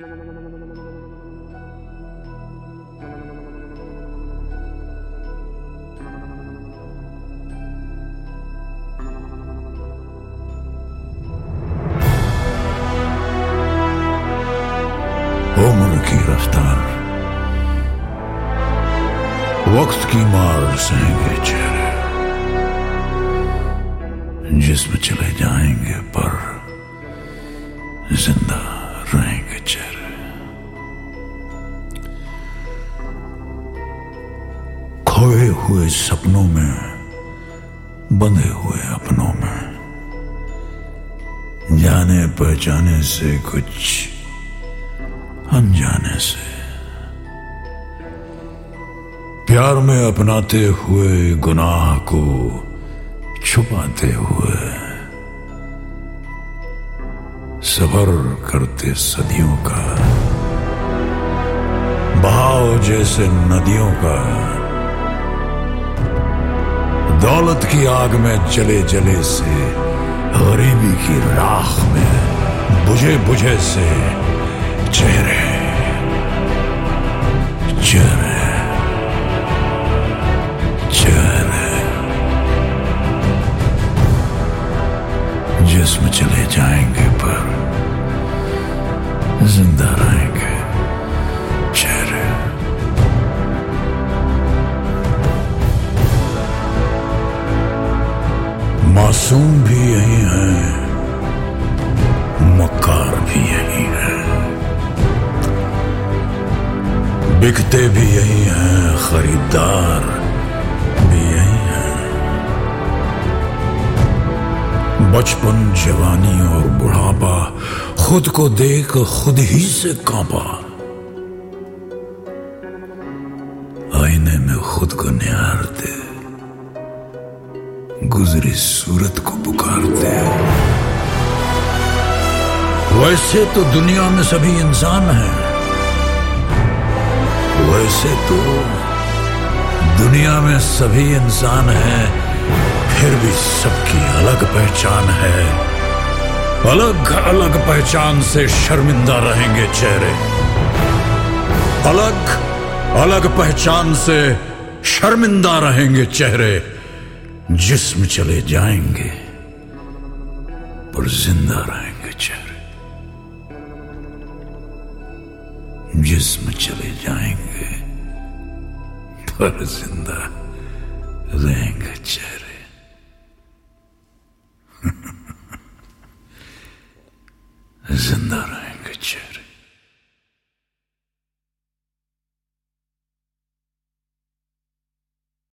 उम्र की रफ्तार, वक्त की मार सहेंगे चेहरे, जिस्म चले जाएंगे पर जिंदा रहेंगे चेहरे। खोए हुए सपनों में, बंधे हुए अपनों में, जाने पहचाने से कुछ अनजाने से, प्यार में अपनाते हुए गुनाह को छुपाते हुए, सफर करते सदियों का, बहाव जैसे नदियों का, दौलत की आग में जले जले से, गरीबी की राख में बुझे बुझे से चेहरे, चेहरे, चेहरे, जिस्म चले जाएंगे पर जिंदा रहेंगे चेहरे। मासूम भी यही है, मक्कार भी यही है, बिकते भी यही हैं, खरीदार भी यही हैं। बचपन, जवानी और बुढ़ापा खुद को देख खुद ही से कांपा, आईने में खुद को निहारते, गुजरी सूरत को पुकारते। वैसे तो दुनिया में सभी इंसान हैं, वैसे तो दुनिया में सभी इंसान हैं, फिर भी सबकी अलग पहचान है। अलग अलग पहचान से शर्मिंदा रहेंगे चेहरे, अलग अलग पहचान से शर्मिंदा रहेंगे चेहरे। जिस्म चले जाएंगे पर जिंदा रहेंगे चेहरे, जिस्म चले जाएंगे पर जिंदा रहेंगे चेहरे। जिंदा रहेंगे चेहरे।